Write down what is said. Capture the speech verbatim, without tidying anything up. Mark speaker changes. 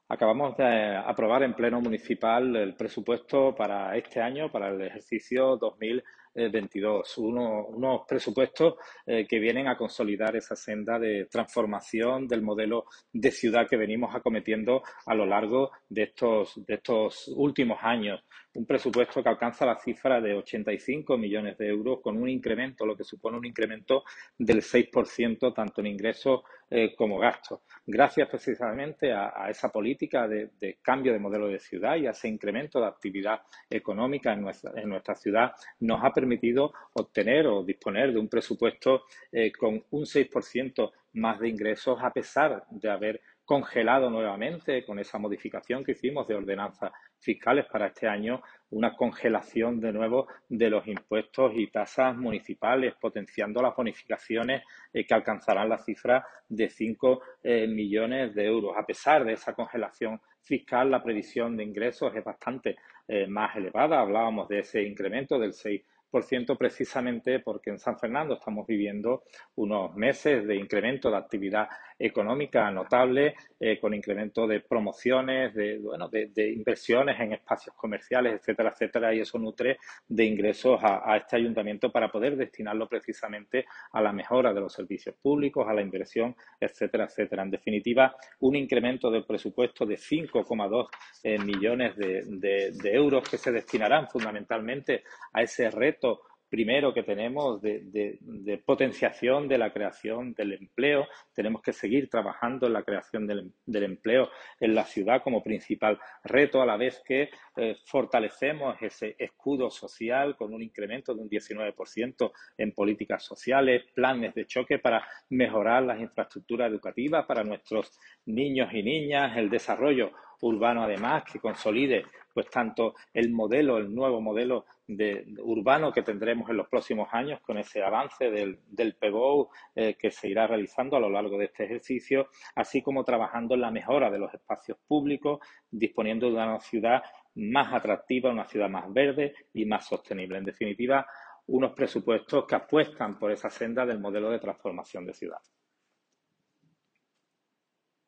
Speaker 1: Acabamos de aprobar en pleno municipal el presupuesto para este año, para el ejercicio dos mil veintidós. Uno- unos presupuestos eh, que vienen a consolidar esa senda de transformación del modelo de ciudad que venimos acometiendo a lo largo de estos, de estos últimos años. Un presupuesto que alcanza la cifra de ochenta y cinco millones de euros con un incremento, lo que supone un incremento del seis por ciento tanto en ingresos eh, como gastos. Gracias precisamente a, a esa política de, de cambio de modelo de ciudad y a ese incremento de actividad económica en nuestra, en nuestra ciudad, nos ha permitido obtener o disponer de un presupuesto eh, con un seis por ciento más de ingresos, a pesar de haber congelado nuevamente con esa modificación que hicimos de ordenanzas fiscales para este año, una congelación de nuevo de los impuestos y tasas municipales, potenciando las bonificaciones eh, que alcanzarán la cifra de cinco eh, millones de euros. A pesar de esa congelación fiscal, la previsión de ingresos es bastante eh, más elevada. Hablábamos de ese incremento del seis por ciento precisamente porque en San Fernando estamos viviendo unos meses de incremento de actividad económica notable, eh, con incremento de promociones, de, bueno, de, de inversiones en espacios comerciales, etcétera, etcétera, y eso nutre de ingresos a, a este ayuntamiento para poder destinarlo precisamente a la mejora de los servicios públicos, a la inversión, etcétera, etcétera. En definitiva, un incremento del presupuesto de cinco coma dos eh, millones de, de, de euros que se destinarán fundamentalmente a ese reto primero que tenemos de, de, de potenciación de la creación del empleo. Tenemos que seguir trabajando en la creación del, del empleo en la ciudad como principal reto, a la vez que eh, fortalecemos ese escudo social con un incremento de un diecinueve por ciento en políticas sociales, planes de choque para mejorar las infraestructuras educativas para nuestros niños y niñas, el desarrollo urbano además que consolide pues tanto el modelo, el nuevo modelo de, de urbano que tendremos en los próximos años con ese avance del, del P V O eh, que se irá realizando a lo largo de este ejercicio, así como trabajando en la mejora de los espacios públicos, disponiendo de una ciudad más atractiva, una ciudad más verde y más sostenible. En definitiva, unos presupuestos que apuestan por esa senda del modelo de transformación de ciudad.